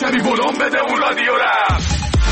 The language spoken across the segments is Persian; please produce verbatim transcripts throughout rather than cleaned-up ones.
کمی ولوم بده اون رادیو را.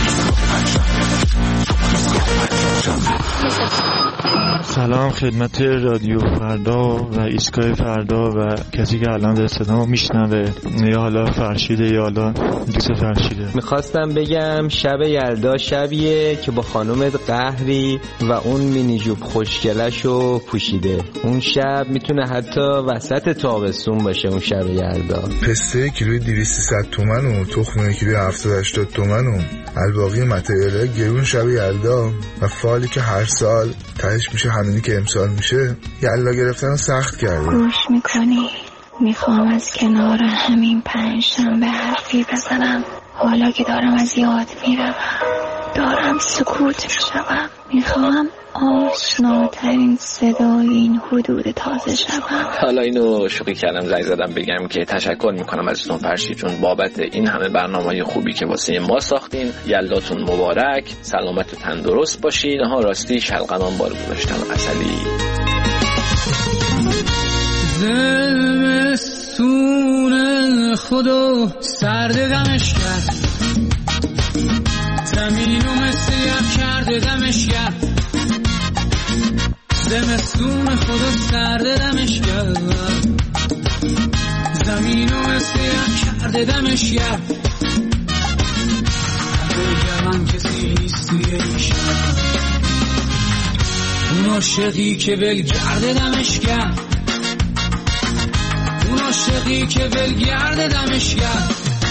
سلام خدمت رادیو فردا و ایستگاه فردا و کسی که الان در صدامو میشنوه، یا حالا فرشیده یا حالا دوست فرشیده. میخواستم بگم شب یلدا شبیه که با خانومت قهری و اون مینی جوب خوشگلشو پوشیده. اون شب میتونه حتی وسط تابستون باشه. اون شب یلدا پسته کیلوی دویست صد تومن و تخمه کیلوی هفتاد هشتاد تومن و الباقی متریاله گرون شب یلدا و فالی که هر سال تهش میشه همینی که امسال میشه. یلا گرفتن سخت کرده. گوش میکنی؟ میخوام از کنار همین پنجشنبه حرفی بزنم. حالا که دارم از یاد میروم، دارم سکوت میشوم، میخوام آشناترین صدای این حدود تازه شوم. حالا اینو شوخی کردم، زنگ زدم بگم که تشکر میکنم ازتون فرشید جون بابت این همه برنامه‌های خوبی که واسه ما ساختین. یلداتون مبارک، سلامت و تندرست باشید. ها راستی شلغمم بار گذاشتم عسلی. زمستون خدا سرد دمش کرد، زمینو مثل یخ کرده دمش کرد. زمستون خدا سرد دمش کرد، زمینو مثل یخ کرده دمش کرد. بگم من کسی نیست توی این شهر، اون عاشقی که ولگرد دمش کرد، اون عاشقی که ولگرد دمش کرد.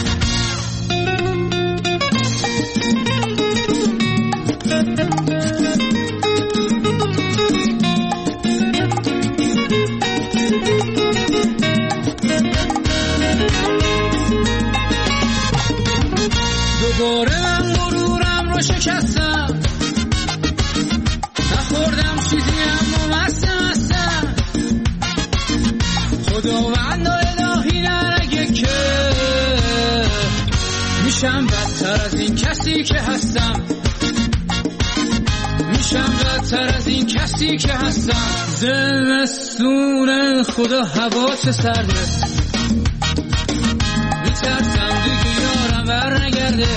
دوباره من غرورم رو شکستم، نخوردم چیزی اما مستم مستم. خداوند و الهی نرگه که میشم بدتر از این کسی که هستم، میشم بدتر از این کسی که هستم. زمستون خدا حواس سرده، میترسم دیگه یارم بر نگرده.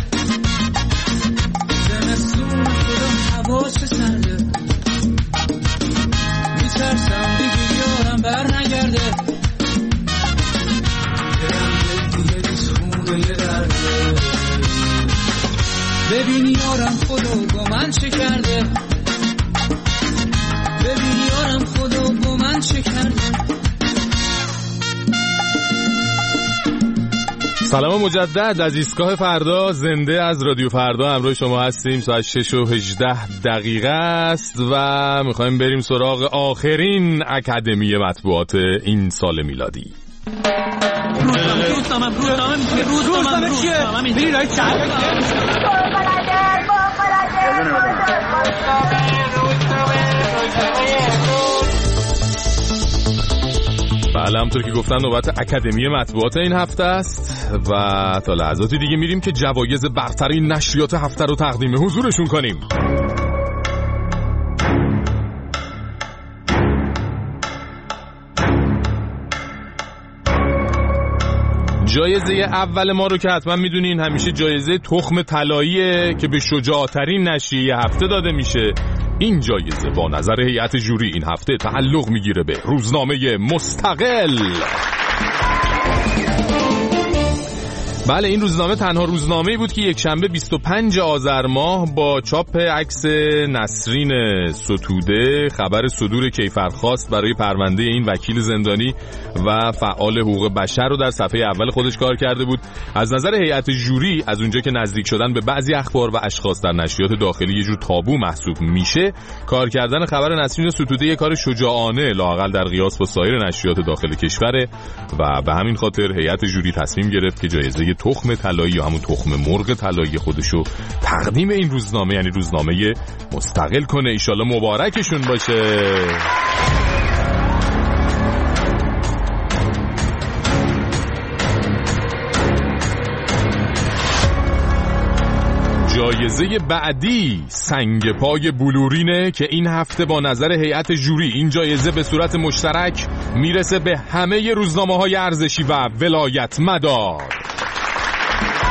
زمستون خدا حواس سرده، میترسم دیگه یارم بر نگرده. دلم دیگه نیست خونه یه درده، ببین یارم خدا با من چه کرده، ببین یارم خدا با من چه کرده. سلام مجدد از ایستگاه فردا، زنده از رادیو فردا همراه شما هستیم. ساعت شش و هجده دقیقه است و میخوایم بریم سراغ آخرین اکادمی مطبوعات این سال میلادی. روزنامه روزنامه روزنامه روزنامه چیه؟ میری رای چند بله، همونطور که گفتم نوبت اکادمی مطبوعات این هفته است و تا لحظاتی دیگه میریم که جوایز برترین نشریات هفته رو تقدیم حضورشون کنیم. جایزه اول ما رو که حتما میدونین همیشه جایزه تخم طلاییه که به شجاعترین نشریه هفته داده میشه. این جایزه با نظر هیئت جوری این هفته تعلق میگیره به روزنامه مستقل. بله، این روزنامه تنها روزنامه‌ای بود که یک شنبه بیست و پنجم آذر ماه با چاپ عکس نسرین ستوده خبر صدور کیفرخواست برای پرونده این وکیل زندانی و فعال حقوق بشر رو در صفحه اول خودش کار کرده بود. از نظر هیئت جوری از اونجا که نزدیک شدن به بعضی اخبار و اشخاص در نشریات داخلی یه جور تابو محسوب میشه، کار کردن خبر نسرین ستوده یک کار شجاعانه لااقل در قیاس با سایر نشریات داخل کشوره و به همین خاطر هیئت جوری تصمیم گرفت که جایزه تخم طلایی یا همون تخم مرغ طلایی خودشو تقدیم این روزنامه یعنی روزنامه مستقل کنه. ایشالله مبارکشون باشه. جایزه بعدی سنگ پای بلورینه که این هفته با نظر هیئت جوری این جایزه به صورت مشترک میرسه به همه روزنامه‌های ارزشی و ولایت مدار.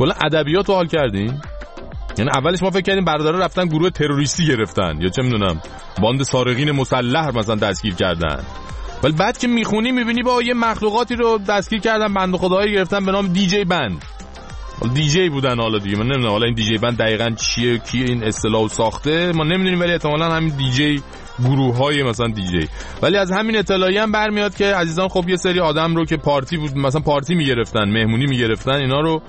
کلا ادبیات رو حال کردین؟ یعنی اولش ما فکر کردیم برادرها رفتن گروه تروریستی گرفتن یا چه میدونم باند سارقین مسلح مثلا دستگیر کردن، ولی بعد که میخونی میبینی با یه مخلوقاتی رو دستگیر کردن، بنده خدایی گرفتن به نام دی جی بند. دی جی بودن حالا دیگه من نمیدونم حالا این دی جی بند دقیقاً چیه، کی این اصطلاحو ساخته ما نمیدونیم، ولی احتمالاً همین دی جی گروه‌های مثلا دی جی. ولی از همین اطلاعیه هم برمیاد که عزیزان خب یه سری آدم رو که پارتی بود مثلا پارتی میگرفتن، مهمونی میگرفتن، اینا رو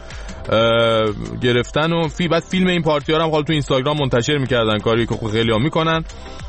گرفتن و فی بعد فیلم این پارتی‌ها رو هم حالا تو اینستاگرام منتشر می‌کردن، کاری که خیلی‌ها می‌کنن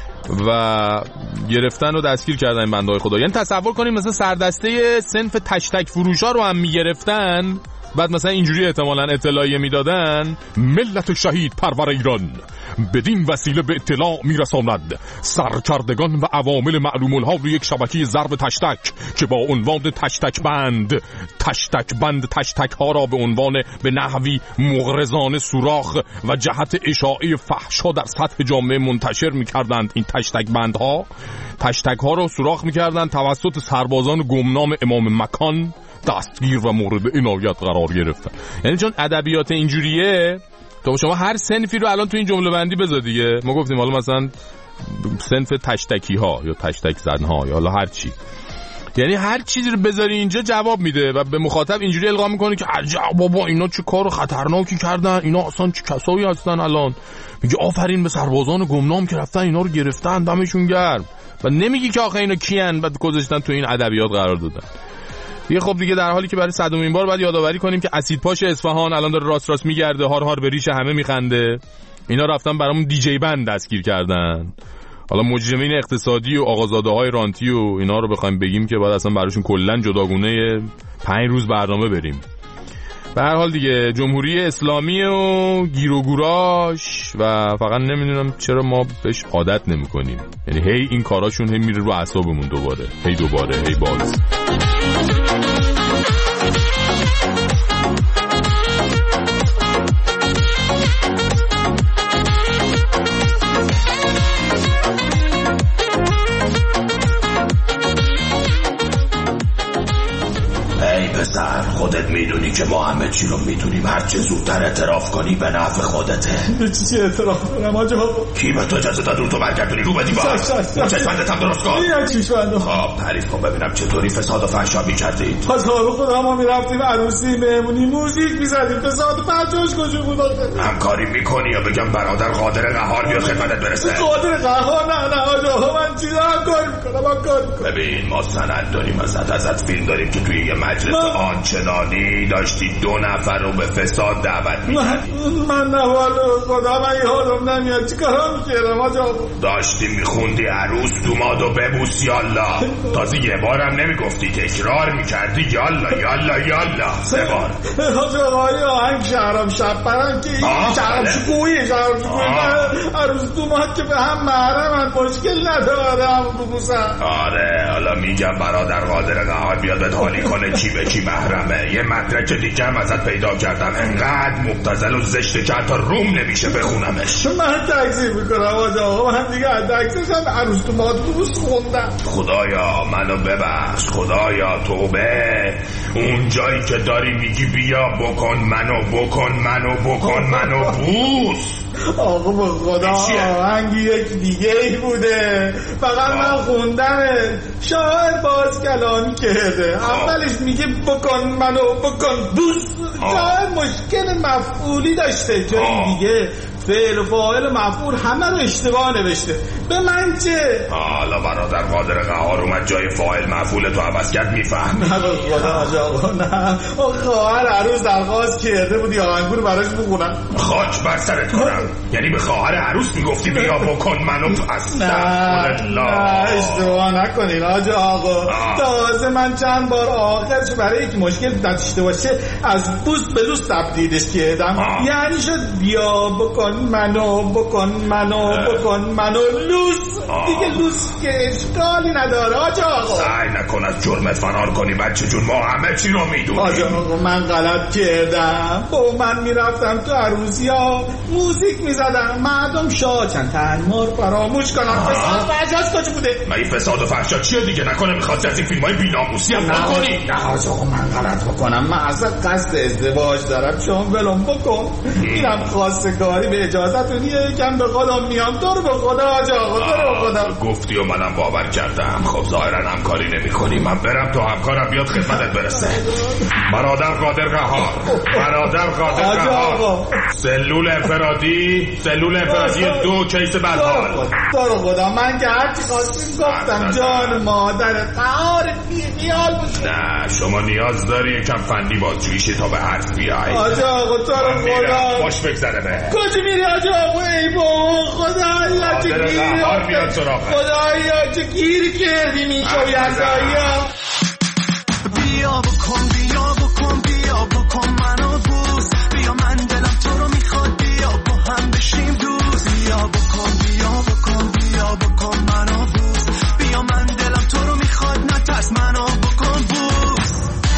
و گرفتن و دستگیر کردن این بنده‌های خدا. یعنی تصور کنیم مثلا سردسته صنف تشتک فروشا رو هم میگرفتن، بعد مثلا اینجوری احتمالاً اطلاعیه میدادن ملت شهید پرور ایران بدین وسیله به اطلاع میرساند سرکردگان و عوامل معلوم الحال روی یک شبکه ضرب تشتک که با عنوان تشتک بند تشتک بند تشتک ها را به عنوان به نحوی مغرضانه سوراخ و جهت اشاعه فحشا در سطح جامعه منتشر میکردند. این تشتک بند ها تشتک ها را سوراخ میکردند، توسط سربازان گمنام امام مکان دستگیر و مورد عنایت قرار گرفتن. یعنی چون ادبیات اینجوریه تو شما هر صنفی رو الان تو این جمله بندی بذار دیگه، ما گفتیم حالا مثلا صنف تشتکی ها یا تشتک زن ها یا حالا هر چی، یعنی هر چیزی رو بذاری اینجا جواب میده و به مخاطب اینجوری القا میکنه که عجب بابا اینا چه کار خطرناکی کردن، اینا اصلا چه کسایی هستن. الان میگه آفرین به سربازان گمنام که رفتن اینا رو گرفتن دمشون گرم، و نمیگی که آخه اینا کیان بعد گذاشتن تو این ادبیات قرار دادن. دیگه خب دیگه در حالی که برای صدمین بار باید یادآوری کنیم که اسید پاش اصفهان الان داره راست راست میگرده، هار هار به ریش همه میخنده، اینا رفتن برامون دی جی بند دستگیر کردن. حالا مجرمین اقتصادی و آقازاده‌های رانتی و اینا رو بخوایم بگیم که بعد اصلا براشون کلا جداگونه پنج روز برنامه بریم. به هر حال دیگه جمهوری اسلامی و گیر و گوراش و فقط نمیدونم چرا ما بهش عادت نمی‌کنیم، یعنی هی این کاراشون هی میره رو اعصابمون دوباره هی دوباره هی باز. پسر خودت میدونی که ما همه چی رو میدونیم، هر چه زودتر اعتراف کنی به نفع خودته. به چی اعتراف کنم آجا؟ کی به تو اجازه داد رو تو برگردونی رو بدی با چشمندت هم درست کن. یه چشمندم. خب تعریف کن ببینم چطوری فساد و فحشا میکردید. از حال خدا ما میرفتیم عروسی مهمونی موزیک میزدیم، فساد و فحشاش کجا بود آخه؟ همکاری میکنی یا بگم برادر قادر قهار بیاد خدمتت برسه؟ قادر قهار نه نه آجا، من چیزا همکاری میکنم همکاری میکنم. ببین ما سند داریم ازت ازت فیلم داریم که توی یه مجلس آنچنانی داشتی دو نفر رو به فساد دعوت می‌کردی. من من نه والله خدا من یادم نمیاد چیکارا می‌کردم آجا. داشتی میخوندی عروس دومادو ببوس یالا، تازه یه بارم نمیگفتی تکرار میکردی یالا یالا یالا سه بار. آجا آقای آهنگ شهرام شب برم که شهرام شکویی شهرام شکویی عروس دوماد که به هم محرمن مشکل نداره هم ببوسن. آره حالا میگم برادر قادر قهار بیاد بهت حالی کنه کی به کی محرمه. یه مدرک دیگه هم ازت پیدا کردم انقدر مبتذل و زشته که حتی روم نمیشه بخونمش. من تکذیب میکنم آجا، من دیگه تکذیبش هم عروس دوماد ببوس خوندم. خدایا منو ببخش، خدایا توبه. اون جایی که داری میگی بیا بکن منو بکن منو بکن منو بوس، آقا با خدا آهنگی یک دیگه ای بوده، فقط من خوندم شاعر باز کلامی کرده. اولش میگه بکن منو بکن بوس، شاعر مشکل مفعولی داشته، جای دیگه فعل و فاعل و مفعول همه رو اشتباه نوشته. به من چه؟ حالا برادر قادر قهار اومد جای فاعل مفعول تو عوض کرد میفهمی؟ نه خدا آقا نه، خواهر عروس درخواست کرده بودی آهنگو رو براش بخونم. خاک بر سرت کنم، یعنی به خواهر عروس میگفتی بیا بکن منو پس؟ نه نه اشتباه نکنین آجا آقا. تازه من چند بار آخرش برای یک مشکل داشته باشه از بوس به دوست تبدیلش کردم، یعنی شد بیا بکن بکن منو بکن منو بکن منو لوس دیگه لوس که اشکالی نداره آج آقا. سعی نکن از جرمت فرار کنی بچه جون، ما همه چی رو میدونیم. آج آقا من غلط کردم، با من میرفتم تو عروسی ها موزیک میزدم مردم شاچن تنمار فراموش کنم. فساد و فحشاش کجا بوده؟ من این فساد و فحشا چیه دیگه؟ نکنه میخواستی از این فیلم های بی‌ناموسی هم بکنی؟ نه آج آقا من غلط بکنم، من اصلا قصد ازدواج دارم، شما ولم بکن. اینم خواستگاری به اجازتونیه، یکم به خودم میام. تو رو به خدا آج آقا، تو رو به خدا. گفتی و منم باور کردم. خب ظاهرا همکاری نمی کنی، من برم تو همکارم بیاد خدمتت برسه. برادر قادر قهار، برادر قادر قهار، سلول انفرادی، سلول انفرادی دو کیس بدحال. تو رو خدا من که هرچی خواستیم گفتم. جان مادر قهار بیخیال بشه. نه شما نیاز داری یکم فنی بازجویی تا به حرف بیای. آج آقا تو رو خدا خوش بگذره به. کجا میری آج آقا؟ ای بابا خدایا چه گیری خدایا چه گیری کردی میشو یزایا. بیا بکن بیا بکن بیا بکن منو بوس، بیا من دلم تو رو میخواد، بیا با هم بشیم دوست. بیا بکن بیا بکن بیا بکن منو بوس، بیا من دلم تو رو میخواد، نترس منو بکن بوس.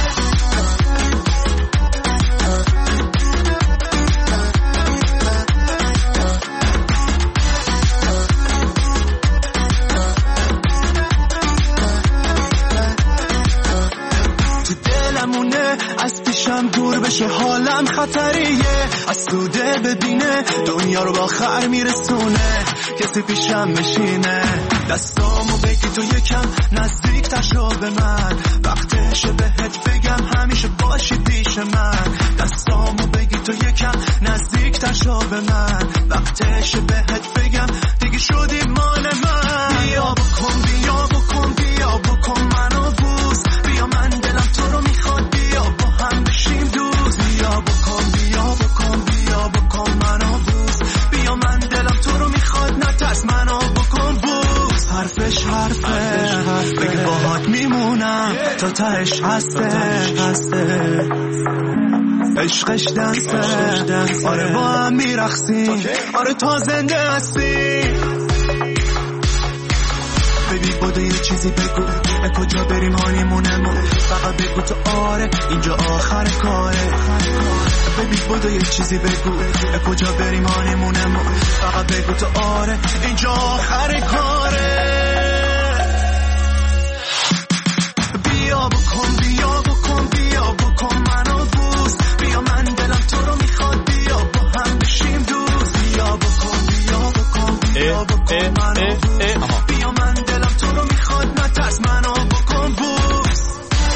از پیشم دور بشه حالم خطریه، از سوده ببینه دنیا رو با خر میرسونه، کسی پیشم بشینه دستامو بگی تو یکم نزدیک تشو به من، وقتشه بهت بگم همیشه باشی پیش من. دستامو بگی تو یکم نزدیک تشو به من، وقتشه بهت بگم دیگه شدی مال من. بیا بکن بیا بکن بیا بکن منو بوس، بیا من دلم تو رو میخواد، بیا با هم بشیم دوست. بیا بکن بیا بکن بیا بکن منو بوس، بیا من دلم تو رو میخواد، نترس منو بکن بوس. حرفش حرفه بگه باهات میمونم تا تهش هسته هسته، عشقش دنسه آره با هم میرخسیم، آره تا زنده هستی. ببین بوده یه چیزی بگو، به کجا بریم هانیمونمو، فقط بگو تو آره اینجا آخر کاره. ببین بوده یه چیزی بگو، به کجا بریم هانیمونمو، فقط بگو تو آره اینجا آخر کاره. بیا بکن بیا بکن بیا بکن منو بوس، بیا من دلم تو رو میخواد، بیا با هم بشیم دوست. بیا بکن بیا بکن بیا بکن منو بوس، بیا من دلم تو رو میخواد، نترس منو بکن بوس.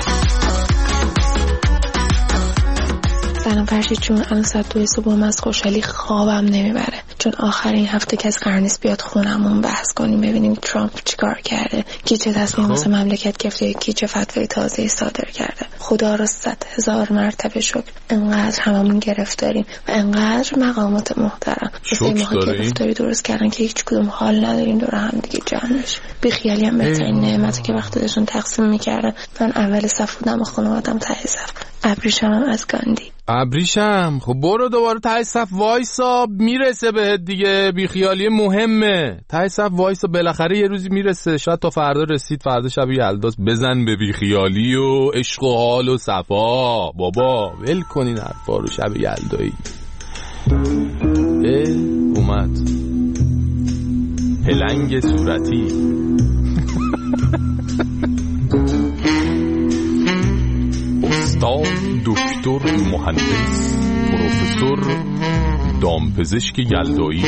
سلام فرشید جون، الان ساعت دوی صبح از خوشحالی خوابم نمیبره، چون آخر این هفته که از قرار نیست بیاد خونمون بحث کنیم ببینیم ترامپ چیکار کرده، کی چه تصمیم واسه مملکت گرفته، کی چه فتوای تازه‌ای صادر کرده. خدا را صد هزار مرتبه شکر انقدر هممون گرفتاریم و انقدر مقامات محترم واسه ما گرفتاری درست کردن که هیچ کدوم حال نداریم دور هم دیگه جمع بشیم. بی خیالی هم بهترین نعمتی که وقتی داشتن تقسیم میکردن. من اول صف بودم و خانوادم ته صف. ابریشم هم از گاندی. ابریشم خب برو دوباره ته صف وایسا، میرسه بهت دیگه. بی خیالی مهمه. ته صف وایسا، بالاخره یه روزی میرسه. شاید تا فردا رسید، فردا شب یلداست. بزن به بی خیالی و عشق و حال و صفا. بابا ول کنین حرفا رو. شب یلدایی اه اومد پلنگ صورتی. استاد دکتر مهندس پروفسور دامپزشک یلدایی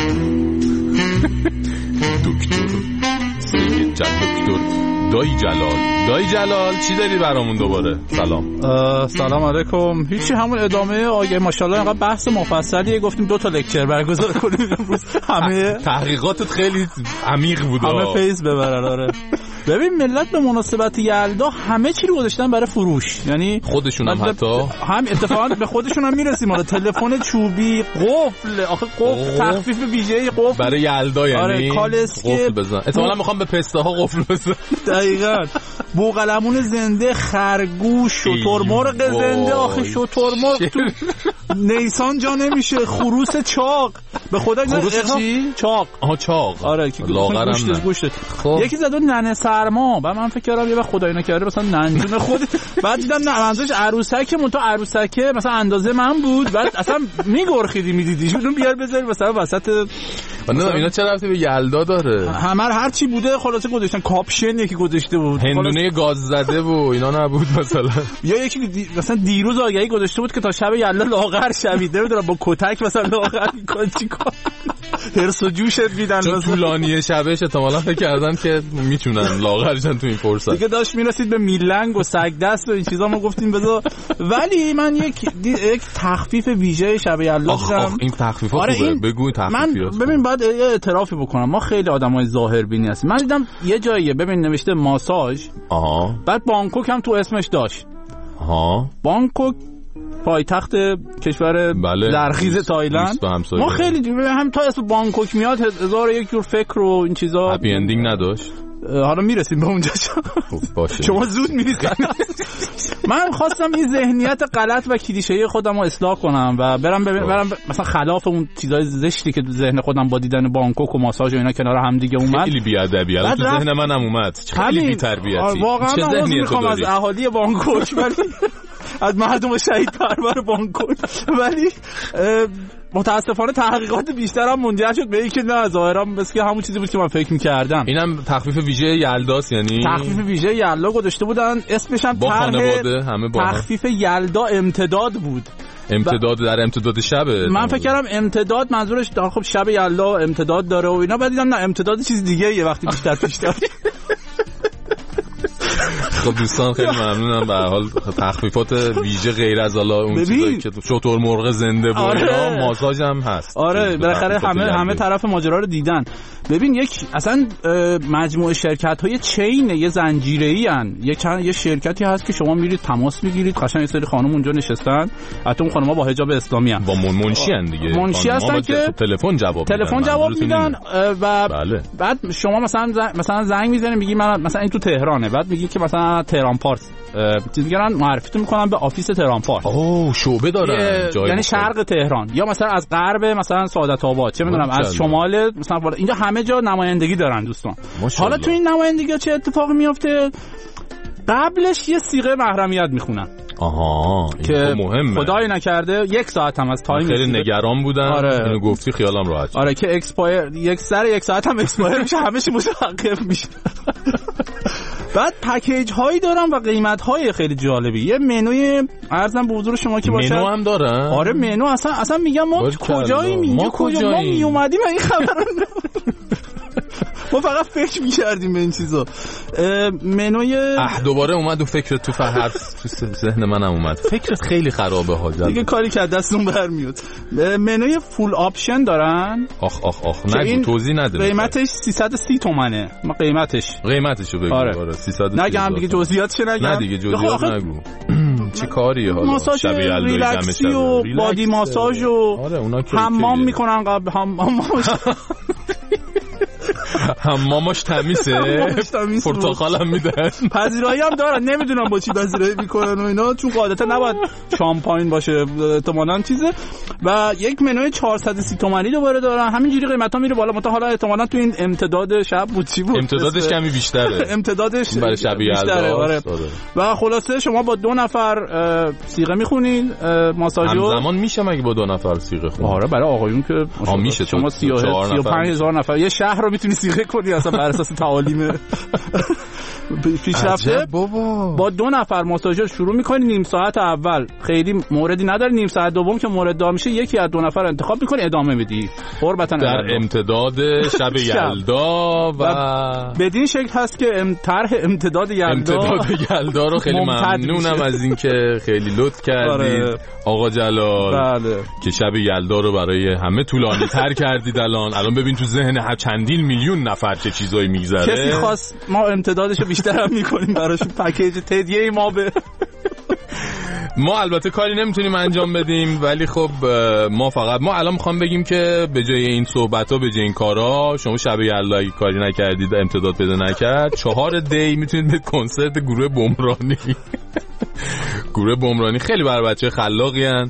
دکتر سید جل دکتر دایی جلال. دایی جلال چی داری برامون دوباره؟ سلام. سلام علیکم. هیچی، همون ادامه آگه ماشاءالله اینقدر بحث مفصلیه، گفتیم دو تا لکچر برگزار کنیم امروز. همه تحقیقاتت خیلی عمیق بود. همه فیض ببرن. آره ببین ملت به مناسبت یلدا همه چی رو گذاشتن برای فروش، یعنی خودشون هم حتی هم اتفاقا به خودشون هم میرسیم. حالا تلفن چوبی، قفل، آخه قفل تخفیف ویژه قفل برای یلدا، یعنی آره کالسکه قفل بزن. اتفاقا میخوام به پسته ها قفل بزن. دقیقاً. بوقلمون زنده، خرگوش، شترمرغ زنده. آخه شترمرغ تو نیسان جا نمیشه، خروس چاق به خدا. خروس چی؟ چاق. آها چاق. آره که لاغرم نه گوشت. خب یکی زد ننه سرما، بعد من فکر کردم یه وقت خدای نکرده مثلا ننجون خود، بعد دیدم نه منظورش عروسکه، مون تو عروسکه مثلا اندازه من بود، بعد اصلا میگرخیدی میدیدیش، اون بیار بذاری مثلا وسط. نه اینا چه ربطی به یلدا داره؟ همه هر چی بوده خلاصه گذاشتن، کاپشن یکی گذاشته بود، هندونه گاز زده و اینا نبود مثلا. یا یکی دی... مثلا دیروز آگهی گذاشته بود که تا شب یلدا لاغر شوید، نمیدونم با کتک مثلا لاغر میکنه چیکار، هرس و جوشت میدن. چون طولانی شبش احتمالاً فکر کردن که میتونن لاغرشن تو این فرصت. دیگه داشت میرسید به میلنگ و سگ دست و این چیزا، ما گفتیم بذار. ولی من یک دی... یک تخفیف ویژه شب یلدا دیدم. این تخفیفا آره خوبه، این... بگو تخفیفیات. من ببین بعد یه اعترافی بکنم، ما خیلی آدمای ظاهر بینی هستیم. من دیدم یه جاییه ببین نوشته ماساژ، آها، بعد بانکوک هم تو اسمش داشت. آها، بانکوک پایتخت کشور بله. زرخیز تایلند. ما خیلی هم تا اسم بانکوک میاد هزار یک جور فکر و این چیزا. هپی اندینگ نداشت. حالا میرسیم به اونجا. باشه. شما زود میرید. من خواستم این ذهنیت غلط و کلیشه‌ای خودم رو اصلاح کنم و برم ببین برم ب... مثلا خلاف اون چیزای زشتی که تو ذهن خودم با دیدن بانکوک و ماساژ و اینا کنار هم دیگه اومد. خیلی بی‌ادبی الان تو ذهن منم اومد. خیلی بی‌تربیتی. واقعا من عذر میخوام از اهالی بانکوک، ولی از مردم شهید پرور بانکوک، ولی متاسفانه تحقیقات بیشترم منجر شد به اینکه نه ظاهرا مثل که همون چیزی بود که من فکر می‌کردم. اینم تخفیف ویژه یلداست، یعنی تخفیف ویژه یلدا گذاشته بودن، اسمش هم با خانواده همه با تخفیف یلدا امتداد بود. امتداد در امتداد شبه. من فکر کردم امتداد منظورش خب شب یلدا امتداد داره و اینا، بعد دیدم نه امتداد چیز دیگه یه وقتی بیشتر بیشتر. خب دوستان خیلی ممنونم. به هر حال تخفیفات ویژه غیر از حالا اون چیزایی که شتر مرغ زنده و اینا، ماساژ هم هست. آره بالاخره همه همه طرف ماجرا رو دیدن. ببین یک اصلا مجموعه شرکت‌های چین یه زنجیره‌ای ان، یه یه شرکتی هست که شما میرید تماس میگیرید، قشنگ یه سری خانم اونجا نشستن، البته اون خانم‌ها با حجاب اسلامی ان، با منشی ان دیگه، منشی هستن که تلفن جواب تلفن جواب میدن و بله. بعد شما مثلا مثلا زنگ میزنید میگی من مثلا این تو تهرانه، بعد میگی که مثلا تهران پارس چیز میگن معرفیتون میکنن به آفیس تهران پارس. اوه شعبه دارن، یعنی شرق تهران یا مثلا از غرب مثلا سعادت آباد، چه میدونم از شمال مثلا اینجا همه جا نمایندگی دارن دوستان. حالا تو این نمایندگی چه اتفاقی میفته؟ قبلش یه صیغه محرمیت میخونن. آها که مهمه. خدای نکرده یک ساعت هم از تایم خیلی نگران بودم. آره. اینو گفتی خیالم راحت. آره که اکسپایر یک سر یک ساعت هم اکسپایر میشه، همه چی متوقف میشه. بعد پکیج هایی دارن و قیمت های خیلی جالبی. یه منوی ارزم به حضور شما که باشه. منو هم دارن. آره منو اصلا اصلا میگم ما کجایی میگه کجا ما می اومدیم این خبر ما فقط فکر می‌کردیم به این چیزا. منوی اه دوباره اومد و فکر تو فرض تو ذهن منم اومد. فکرت خیلی خرابه ها دیگه، کاری که دستون برمیاد. منوی فول آپشن دارن. آخ آخ آخ نگو، توضیح نده. قیمتش سیصد و سی تومنه. ما قیمتش قیمتشو بگو. آره سیصد و سی. نگم دیگه جزئیاتش نگم. نه دیگه جزئیات نگو. چه کاریه حالا؟ ماساژ ریلکسی و بادی ماساژ و حمام میکنن قبل حمامش حمامش تمیزه، پرتقال هم میدن، پذیرایی هم دارن، نمیدونم با چی پذیرایی میکنن و اینا، چون قاعدتا نباید شامپاین باشه احتمالاً چیزه. و یک منوی چهارصد و سی تومانی دوباره دارن، همینجوری قیمتا میره بالا. متا حالا احتمالاً تو این امتداد شب بود چی بود، امتدادش کمی بیشتره، امتدادش برای شب بیشتره. آره. و خلاصه شما با دو نفر صیغه میخونین ماساژو. همزمان میشه مگه با دو نفر صیغه خونین؟ آره برای آقایون که میشه، شما سی و پنج هزار نفر یه شهر رو میتونی صیغه کنی اصلا بر اساس تعالیم پیشرفته. با دو نفر ماساژور شروع میکنی، نیم ساعت اول خیلی موردی نداره، نیم ساعت دوم که مورد دار میشه یکی از دو نفر انتخاب میکنی ادامه میدی قربتن در امتداد شب یلدا. و بدین شکل هست که طرح امتداد یلدا امتداد یلدا رو خیلی ممنونم از اینکه خیلی لطف کردید آقا جلال. بله. که شب یلدا رو برای همه طولانی تر کردید. الان الان ببین تو ذهن چندین میلیون نفر چه چیزایی میگذره. کسی خواست ما امتدادشو بیشتر هم میکنیم براش، پکیج تدیه ما به ما البته کاری نمیتونیم انجام بدیم، ولی خب ما فقط ما الان میخوام بگیم که به جای این صحبت ها، به جای این کارا، شما شب یلدا اگه کاری نکردید، امتداد پیدا نکرد، چهار دی میتونید به کنسرت گروه بمرانی گروه بمرانی خیلی برای بچه خلاقی هن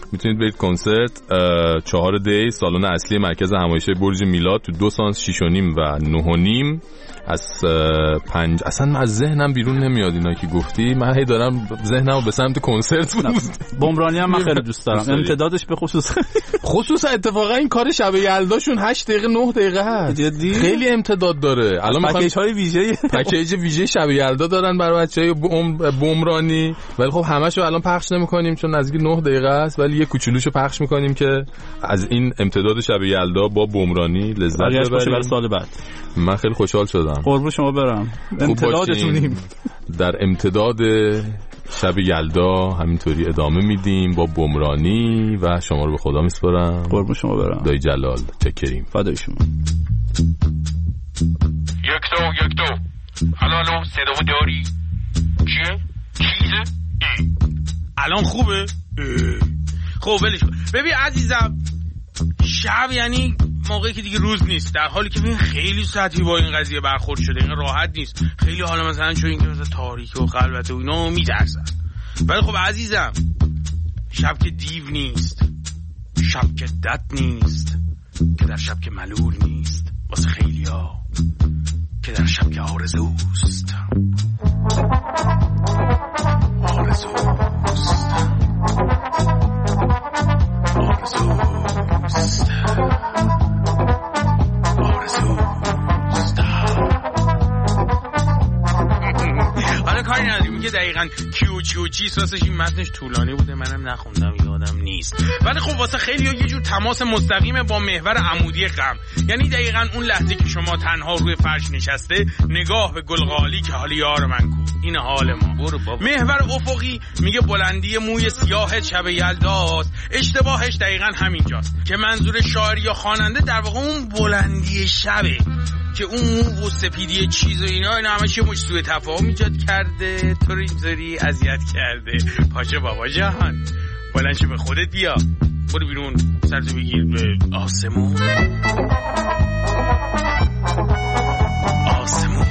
میتونید برید کنسرت چهار دی سالن اصلی مرکز همایشی برج میلاد تو دو سانس شیش و نیم و نه و نیم از پنج. اصلا من از ذهنم بیرون نمیاد اینا که گفتی، من هی دارم ذهنمو به سمت کنسرت بود. بمرانی هم من خیلی دوست دارم، امتدادش به خصوص خصوصا اتفاقا این کار شب یلداشون هشت دقیقه نه دقیقه هست، جدی خیلی امتداد داره. الان پکیج های ویژه پکیج ویژه شب یلدا دارن برای بچهای بمرانی، ولی خب همه‌شو الان پخش نمی‌کنیم چون نزدیک نه دقیقه است، ولی یه کوچولوشو پخش می‌کنیم که از این امتداد شب یلدا با بمرانی لذت ببرید برای سال بعد. من خیلی خوشحال شدم. قربون شما برم. امتدادتونیم. در امتداد شب یلدا همینطوری ادامه میدیم با بمرانی و شما رو به خدا میسپارم. قربون شما برم. دایی جلال چکریم. فدای شما. یک دو یک دو. الو الو صدامو داری؟ چیه؟ چیزه؟ ای. الان خوبه؟ ای. خب ولش کن. ببین عزیزم، شب یعنی موقعی که دیگه روز نیست، در حالی که ببین خیلی سطحی با این قضیه برخورد شده، این راحت نیست. خیلی حالا مثلا چون اینکه مثلا تاریکی و خلوته و اینا میترسن، ولی خب عزیزم شب که دیو نیست، شب که دد نیست، که در شب که ملول نیست واسه خیلی ها، که در شب که آرزوست آرزوست آرزوست حالا کاری نداریم، میگه دقیقاً کیو چیو چی ساسش این متنش طولانی بوده، منم نخوندم یادم نیست، ولی خب واسه خیلی‌ها یه جور تماس مستقیم با محور عمودی غم، یعنی دقیقاً اون لحظه که شما تنها روی فرش نشسته، نگاه به گلغالی که حالی یار من کو، این حال ما. برو بابا. محور افقی میگه بلندی موی سیاه شب یلداست، اشتباهش دقیقاً همینجاست که منظور شاعر یا خواننده در واقع اون بلندی شبه، که اون مو و سپیدی چیز و اینا اینا همش یه مش سوء تفاهم ایجاد کرده، تو رو اینطوری اذیت کرده. پاشو بابا جهان، بلند شو به خودت بیا، برو بیرون، سرتو بگیر به آسمون آسمون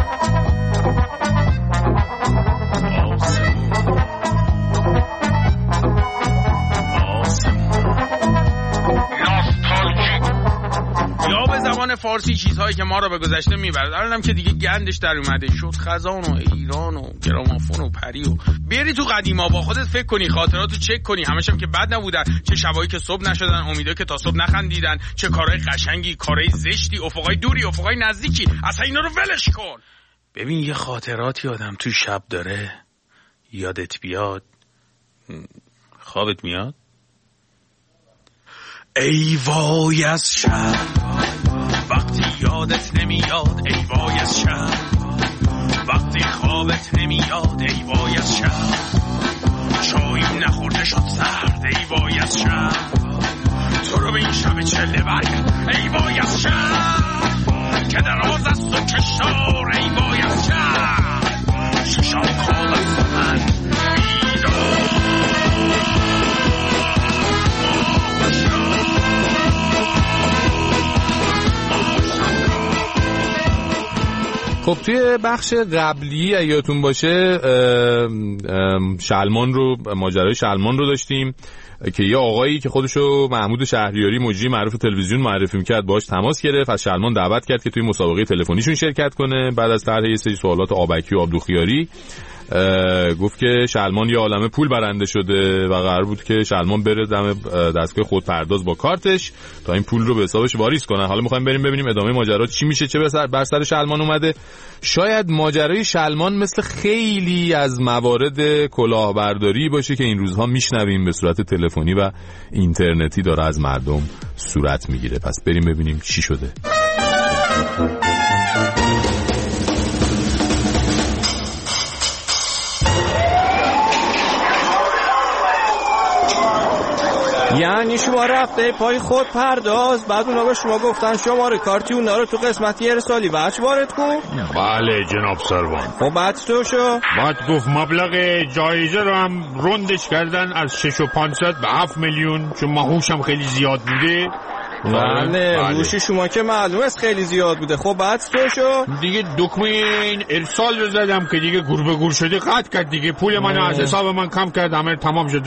فارسی چیزهایی که ما رو به گذشته میبرد. الانم که دیگه گندش در اومده شد، خزان و ایران و گرامافون و پری و بری تو قدیما با خودت فکر کنی، خاطراتو چک کنی، همش هم که بد نبودن، چه شبایی که صبح نشدن، امیدا که تا صبح نخندیدن، چه کارهای قشنگی، کارهای زشتی، افقای دوری، افقای نزدیکی، اصلا اینا رو ولش کن. ببین یه خاطراتی آدم تو شب داره، یادت بیاد، خوابت میاد. ای وای از شب وقتی یادت نمیاد، ای وای از شب وقتی خوابت نمیاد، ای وای از شب چای نخورده شد سرد، ای وای از شب تو رو به این شب چله برگرد، ای وای از شب که در آز است و کشار، ای وای از شب ششم خواب از من بیدار. خب توی بخش قبلی یادتون باشه شلمان رو، ماجرای شلمان رو داشتیم که یه آقایی که خودشو محمود شهریاری مجری معروف تلویزیون معرفی می‌کرد باهاش تماس گرفت، از شلمان دعوت کرد که توی مسابقه تلفنیشون شرکت کنه. بعد از طرح یه سری سوالات آبکی و آبدوخیاری گفت که شلمان یه عالمه پول برنده شده و قرار بود که شلمان بره دم دستگاه خودپرداز با کارتش تا این پول رو به حسابش واریز کنه. حالا می‌خوایم بریم ببینیم ادامه ماجرا چی میشه، چه بر سر شلمان اومده. شاید ماجرای شلمان مثل خیلی از موارد کلاهبرداری باشه که این روزها میشنویم به صورت تلفنی و اینترنتی داره از مردم صورت میگیره. پس بریم ببینیم چی شده. یعنی شما رفته پای خود پرداز، بعد اونا به شما گفتن شماره کارتی اونا رو تو قسمتی ارسالی وجه وارد کن؟ بله جناب سروان. خب بعد تو شو؟ بعد گفت مبلغ جایزه رو هم روندش کردن از شش و پانصد به هفت میلیون، چون ماهوشم خیلی زیاد بوده. بله روش شما که معلوم است خیلی زیاد بوده. خب بعد تو شو؟ دیگه دکمه این ارسال رو زدم که دیگه گور به گور شده، قطع کرد دیگه، پول منو از حساب من کم کرد، همه تمام شد رفت.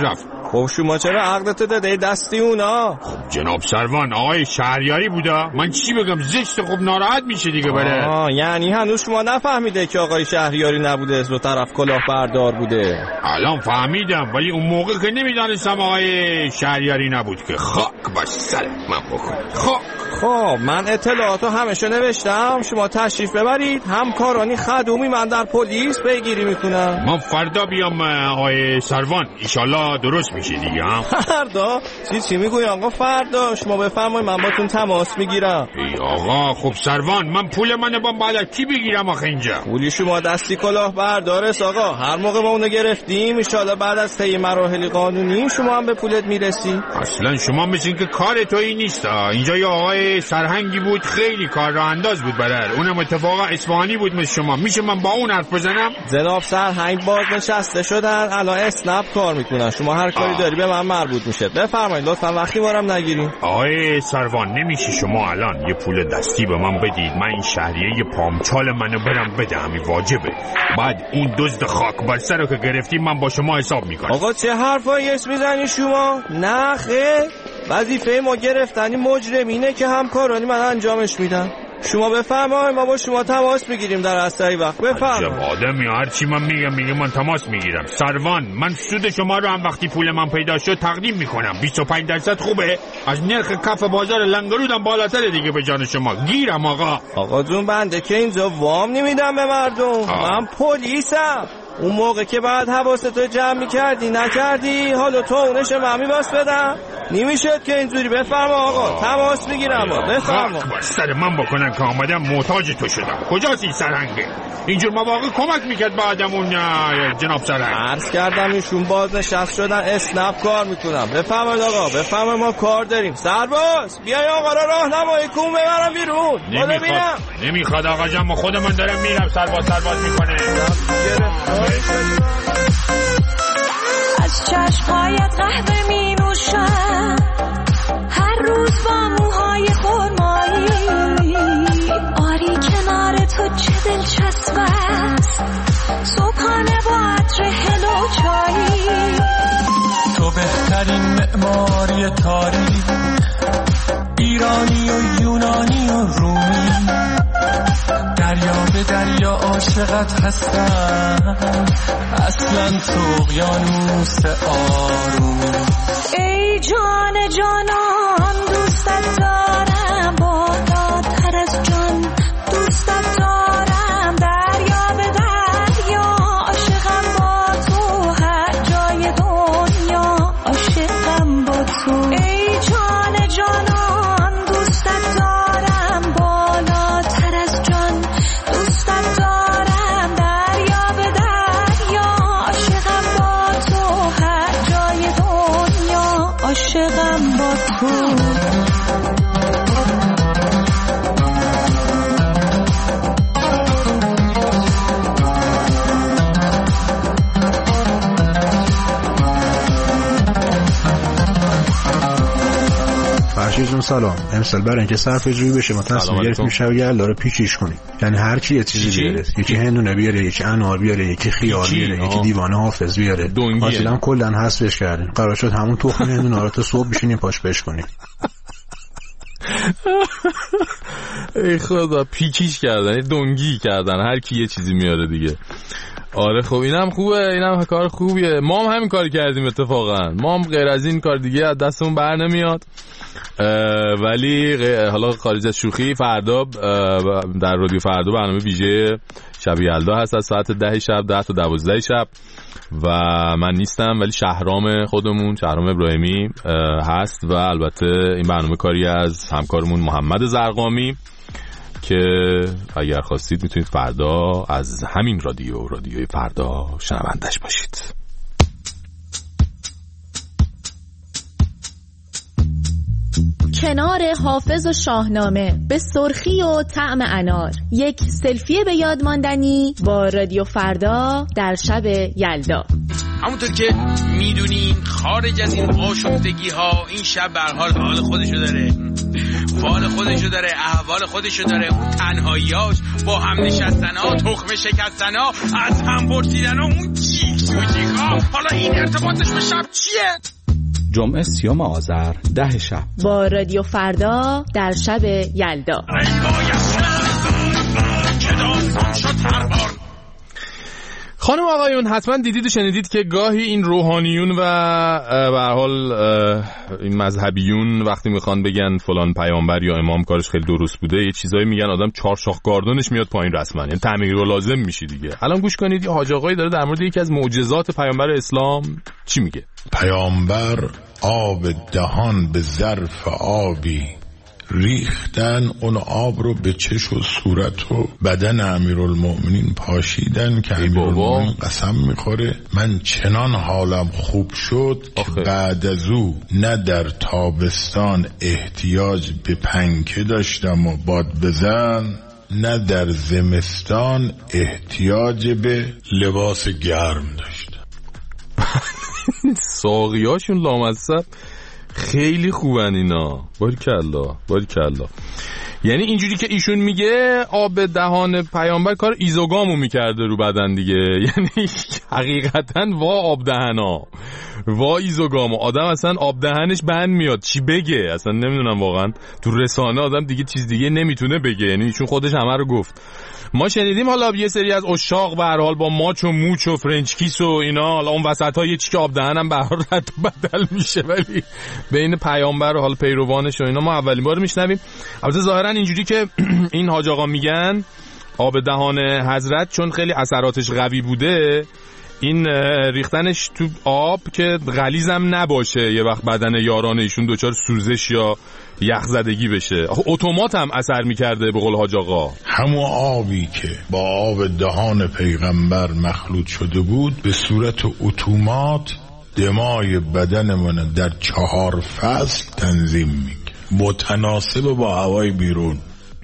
خب شما چرا عقدتو داده دستی اونا؟ جناب سروان آقای شهریاری بودا، من چی بگم؟ زشت. خب ناراحت میشه دیگه بره. آه یعنی هنوز شما نفهمیده که آقای شهریاری نبوده، از دو طرف کلاهبردار بوده؟ الان فهمیدم، ولی اون موقع که نمیدانستم آقای شهریاری نبود که. خاک بر سر من بکن. خاک. خب من اطلاعاتو همشو نوشتم، شما تشریف ببرید، همکارانی خدومی من در پلیس پیگیری میکنم. من فردا بیام آقای سروان، ایشالله درست میشه دیگه. هم فردا؟ چی چی میگوی آقا فردا؟ شما بفرمایید من باتون تماس میگیرم. ای آقا خب سروان من پول منو با بالا کی بگیرم آخه اینجا؟ پولی شما دستی کلاه بردارست آقا، هر موقع ما اونو گرفتیم ایشالله بعد از طی مراحل قانونی شما هم به پولت میرسی. اصلا شما مثل که کار تویی نیست. اینجا یه آقای سرهنگی بود خیلی کار راه انداز بود برای اونم اتفاقا اصفهانی بود مثل شما، میشه من با اون حرف بزنم؟ جناب سرهنگ باز نشسته شدن الان اسنپ کار میکنن، شما هر کاری داری به من مربوط میشه. بفرمایید لطفا وقتی بارم نگیریم. آقای سروان نمیشه شما الان یه پول دستی به من بدید، من این شهریه پامچال منو برم بده، همین واجبه. بعد اون دزد خاک بر سر رو که گرفتیم من با شما حساب میکنم. آقا چه حرفایی اسم میزنی شما؟ نه خیر، وظیفه ما گرفتنی مجرمینه که همکارانی من انجامش میدن. شما بفرمایید ما با شما تماس میگیریم در اسرع وقت. بفرمایید. عجب آدمی، هر چی من میگم میگه من تماس میگیرم. سروان من سود شما رو هم وقتی پول من پیدا شد تقدیم میکنم. بیست و پنج درصد خوبه؟ از نرخ کف بازار لنگرودم بالاتره دیگه به جان شما. گیرم آقا. آقا جون بنده که اینجا وام نمیدم به مردم. آه. من پلیسم. اون موقع که بعد حواستو جمع میکردی نکردی، حالا تو اونش من میباس بدم؟ نمیشد که اینجوری. بفرما آقا تماس میگیرم. بفرما. سر من بکنن که آمدم محتاج تو شدم. کجاست این سرهنگه؟ اینجور مواقع کمک میکرد به آدمون جناب سرهنگ. عرض کردم ایشون باز نشست شدن اسنپ کار میکنم. بفرمایید آقا بفرمایید ما کار داریم. سرباز بیای آقا را راهنمایی کن ببرم بیرون. نمیخواد نمیخواد آقا جان، ما خودمون دارم میرم. سرباز سرباز میکنه. از چشمهایت قهوه می نوشم هر روز با موهای خرمایی، آری کنار تو چه دلچسب است، صبحانه با عطر هلو چایی. تو بهترین معماری تاریخ، ایرانی و یونانی و رومی، دریا به دریا عاشقت هستم، اصلا تو اقیانوس آرومی. ای جان جانان دوستت دارم، بالاتر از جان دوستت دارم، دریا به دریا عاشقم با تو، هر جای دنیا عاشقم با تو. ای جان جانان دوستت دارم، بالاتر از جان دوستت دارم، دریا به دریا عاشقم با تو، هر جای دنیا عاشقم با تو. فرشیدون سلام. امسال برای اینکه صرف جویی بشه ما تصمیم گرفتیم شب یلدا رو پیچیش کنیم. یعنی هر کی یه چیزی بیاره، یکی هندونه بیاره، یکی انار بیاره، یکی خیار بیاره، یکی دیوانه حافظ بیاره. اصلا کلا حذفش کردیم. قرار شد همون تخم هندونه رو تا صبح بشینیم پاش بش کنیم. ای خدا پیچیش کردن، دونگی کردن، هر کی یه چیزی میاره دیگه. آره خب اینم خوبه، اینم کار خوبیه. ما هم همین کار کردیم اتفاقا. ما هم غیر از این کار دیگه از دستمون بر نمیاد. ولی حالا خارج از شوخی، فردا در رادیو فردا برنامه ویژه شب یلدا هست از ساعت ده شب، ده تا دوازده شب و من نیستم، ولی شهرام خودمون، شهرام ابراهیمی هست و البته این برنامه کاری از همکارمون محمد زرقامی که اگر خواستید میتونید فردا از همین رادیو رادیوی فردا شنوندش باشید. کنار حافظ و شاهنامه به سرخی و طعم انار، یک سلفی به یاد ماندنی با رادیو فردا در شب یلدا. همونطور که میدونین خارج از این آشفتگی ها این شب به هر حال حال خودشو داره، فال خودشو داره، احوال خودشو داره. اون تنهاییاش، با هم نشستن ها، تخم شکستن ها، از هم پرسیدن ها، اون چیک و چیک ها. حالا این ارتباطش به شب چیه؟ جمعه سیوم آذر ده شب با رادیو فردا در شب یلدا. خانم آقایون حتما دیدید و شنیدید که گاهی این روحانیون و به هر حال این مذهبیون وقتی میخوان بگن فلان پیامبر یا امام کارش خیلی درست بوده یه چیزایی میگن آدم چهار شاخ گاردونش میاد پایین رسما، یعنی تعمیر رو لازم میشی دیگه. الان گوش کنید یه حاج آقایی داره در مورد یکی از معجزات پیامبر اسلام چی میگه. پیامبر آب دهان به ظرف آبی ریختن، اون آب رو به چش و صورت و بدن امیرالمؤمنین پاشیدن که امیرالمؤمنین قسم میخوره من چنان حالم خوب شد که بعد از او نه در تابستان احتیاج به پنکه داشتم و باد بزن، نه در زمستان احتیاج به لباس گرم داشتم. ساقیاشون لامصب خیلی خوبن اینا. باریکالله باریکالله. یعنی اینجوری که ایشون میگه آب دهان پیامبر کار ایزوگامو میکرده رو بدن دیگه. یعنی حقیقتا وا آب دهنا وا ایزوگامو آدم اصلا آب دهنش بند میاد چی بگه، اصلا نمیدونم واقعا تو رسانه آدم دیگه چیز دیگه نمیتونه بگه، یعنی ایشون خودش همه رو گفت. ما شنیدیم حالا یه سری از عشاق به هر حال با ماچ و موچ و فرنچ کیس و اینا، حالا اون وسط‌ها یه چی که آب دهنم به هر حال رد و بدل میشه، ولی بین پیامبر و حال پیروانش و اینا ما اولین بار میشنویم. البته ظاهرا اینجوری که این حاج آقا میگن آب دهان حضرت چون خیلی اثراتش قوی بوده، این ریختنش تو آب که غلیظم نباشه یه وقت بدن یاران ایشون دوچار سوزش یا یخ زدگی بشه. اتومات هم اثر میکرده به قول حاج آقا. همون آبی که با آب دهان پیغمبر مخلوط شده بود به صورت اتومات دمای بدن من در چهار فصل تنظیم میگه، متناسب با هوای بیرون.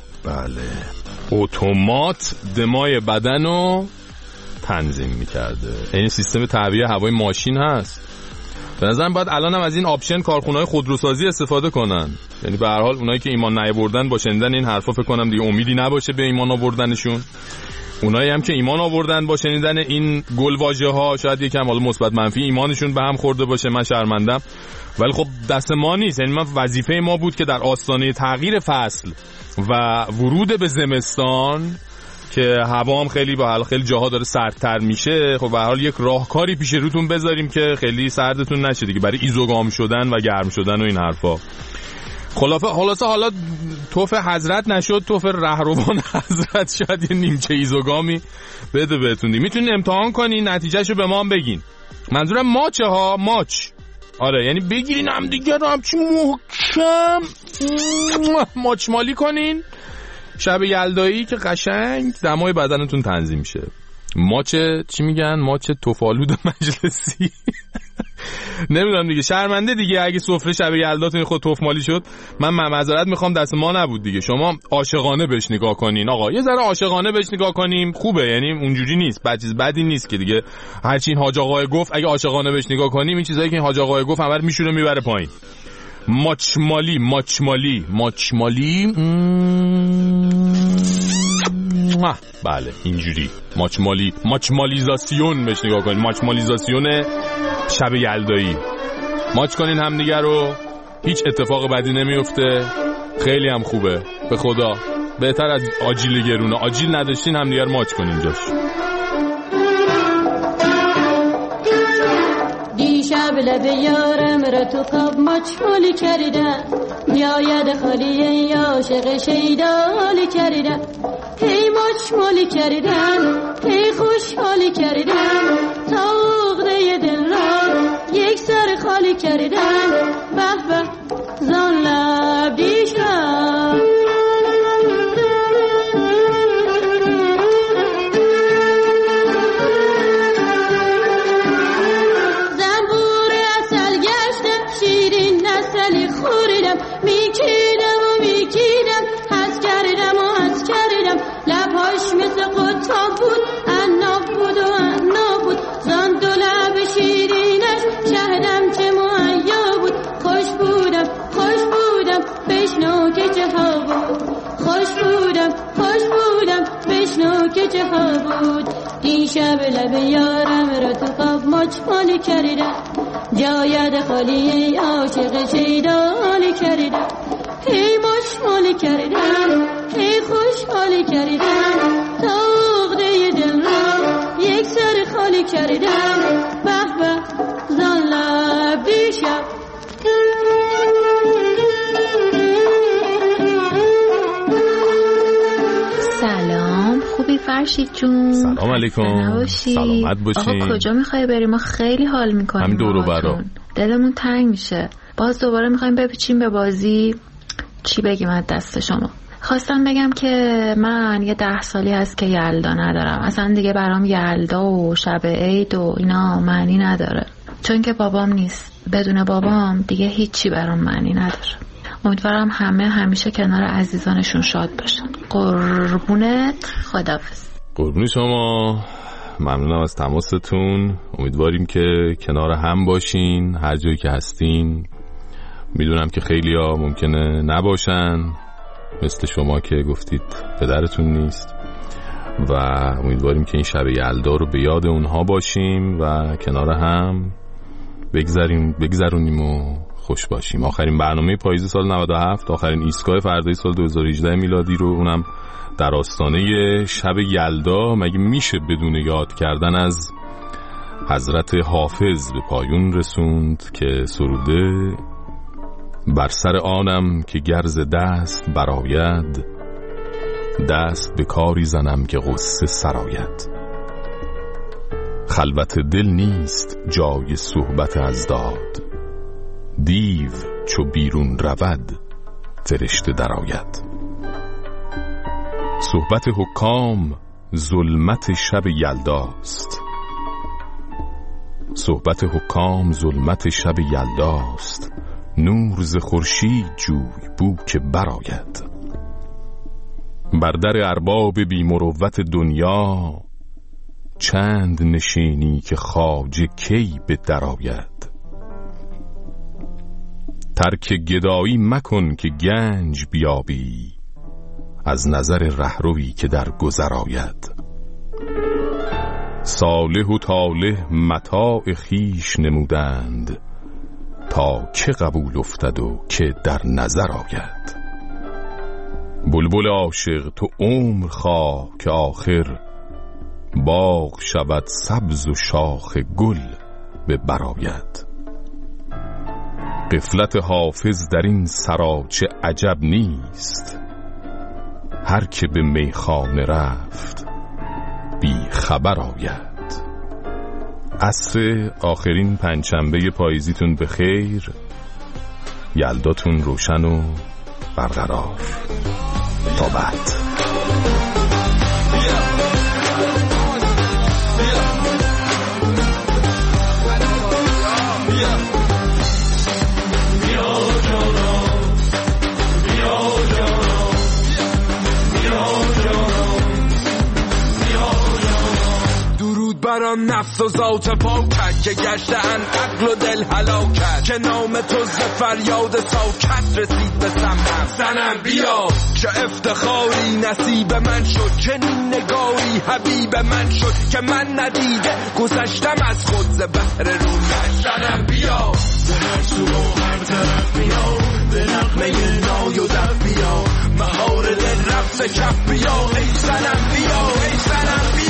بله اتومات دمای بدنو تنظیم میکرده. این سیستم تهویه هوای ماشین هست. به نظرم باید الان هم از این آپشن کارخونه‌های خودروسازی استفاده کنن. یعنی به هر حال اونایی که ایمان نیاوردن با شنیدن این حرفا فکر کنم دیگه امیدی نباشه به ایمان آوردنشون. اونایی هم که ایمان آوردن با شنیدن این گلواژه‌ها شاید یکم حالا مثبت منفی ایمانشون به هم خورده باشه، من شرمندم. ولی خب دست ما نیست. یعنی من وظیفه ما بود که در آستانه تغییر فصل و ورود به زمستان که هوا هم خیلی به حال خیلی جاها داره سردتر میشه، خب به هر حال یک راهکاری پیش روتون بذاریم که خیلی سردتون نشه دیگه، برای ایزوگام شدن و گرم شدن و این حرفا. خلاصه خلاصه حالا توف حضرت نشد، توف رهروان حضرت شاید یه نیمچه ایزوگامی بده بهتون. میتونین امتحان کنین نتیجهشو به ما هم بگین. منظورم ماچه ها، ماچ. آره یعنی بگیرین هم دیگه رو همچی محکم ماچمالی کنین شب یلدایی که قشنگ دمای بدنتون تنظیم شه. ماچ چی میگن؟ ماچ توفالود مجلسی. نمیدونم دیگه، شرمنده دیگه اگه سفره شب یلداتون خود توف مالی شد. من معذرت میخوام، دست ما نبود دیگه. شما عاشقانه بهش نگاه کنین آقا، یه ذره عاشقانه بهش نگاه کنیم خوبه، یعنی اونجوری نیست، بعد چیز بدی نیست که دیگه هرچی این حاج آقای گفت اگه عاشقانه بهش نگاه کنیم این چیزایی که این حاج آقای گفت همه رو میشوره میبره پایین. ماچمالی ماچمالی ماچمالی بله اینجوری ماچمالی ماچمالیزاسیون بهش نگاه کنین. ماچمالیزاسیون شب یلدایی. ماچ کنین همدیگه رو، هیچ اتفاق بدی نمیفته، خیلی هم خوبه به خدا، بهتر از آجیل گرونه. آجیل نداشتین همدیگه رو ماچ کنین جاش. دیشب لب یارم را تو خواب ماچمالی کردم، میاید خالی یا عاشق شیدالی کردم، هی ماچمالی کردم، هی خوشحالی کردم، تا عقده دل را یک سر خالی کردم، به به زان لب دیشب. میکیدم و میکیدم، حس کردم و حس کردم، لبهاش مثل قطاب بود، عناب بود و عناب بود، زان دو لب شیرینش شهدم چه مهیا بود، خوش بودم خوش بودم بشنو که چه ها بود، خوش بودم خوش بودم بشنو که چه ها بود. دیشب لب یارم را تو خواب ماچمالی کردم، جاید خالی عاشق شیدالی کردن هی مشمالی کردن هی خوشحالی کردن تا عقده دل را یک سر خالی کردن به به زن لب دیشب سلام خوبی فرشید جون؟ سلام علیکم. سلامت باشین. آقا کجا میخوای بریم؟ ما خیلی حال میکنیم. همین دور و برا. دلمون تنگ میشه. باز دوباره میخوایم بپیچیم به بازی. چی بگیم از دست شما؟ خواستم بگم که من یه ده سالی هست که یلدا ندارم. اصلا دیگه برام یلدا و شب عید و اینا معنی نداره. چون که بابام نیست. بدون بابام دیگه هیچی برام معنی نداره. امیدوارم همه همیشه کنار عزیزانشون شاد باشن. قربونت. خداحافظ. قربون شما. ممنونم از تماستون. امیدواریم که کنار هم باشین هر جایی که هستین. میدونم که خیلی ها ممکنه نباشن مثل شما که گفتید پدرتون نیست و امیدواریم که این شب یلدا رو به یاد اونها باشیم و کنار هم بگذاریم بگذرونیم و خوش باشیم. آخرین برنامه پاییز سال نود و هفت، آخرین ایستگاه فردای سال دو هزار و هجده میلادی رو اونم در آستانه شب یلدا مگه میشه بدون یاد کردن از حضرت حافظ به پایون رسوند که سروده بر سر آنم که گرز دست براید دست به کاری زنم که غصه سراید. خلوت دل نیست جای صحبت ازداد دیو چو بیرون رود فرشته درآید. صحبت حکام ظلمت شب یلداست صحبت حکام ظلمت شب یلداست نور ز خورشید جوی بو که برآید. بر در ارباب بی مروت دنیا چند نشینی که خواجه کی به درآید. ترک گدایی مکن که گنج بیابی از نظر رهروی که در گذر آید. صالح و طالح متاع خویش نمودند تا که قبول افتد و که در نظر آید. بلبل عاشق تو عمر خواه که آخر باغ شود سبز و شاخ گل به برآید. غفلت حافظ در این سراچه عجب نیست هر که به میخانه رفت بی خبر آید. عصر آخرین پنجشنبه پاییزیتون به خیر. یلداتون روشن و برقرار. تا بعد. برام نفس و ذات پاکت که گشتن عقل و دل هلاکت که نام تو ز فریاد ساکت رسید به سمهم. زنم بیا چه افتخاری نصیب من شد چنین نگاری حبیب من شد که من ندیده گذشتم از خود ز بحر رویش. زنم بیا به هر سو و هر طرف بیا به نغمه نای و دف بیا مهار دل رفت کف بیا ای زنم بیا ای زنم بیا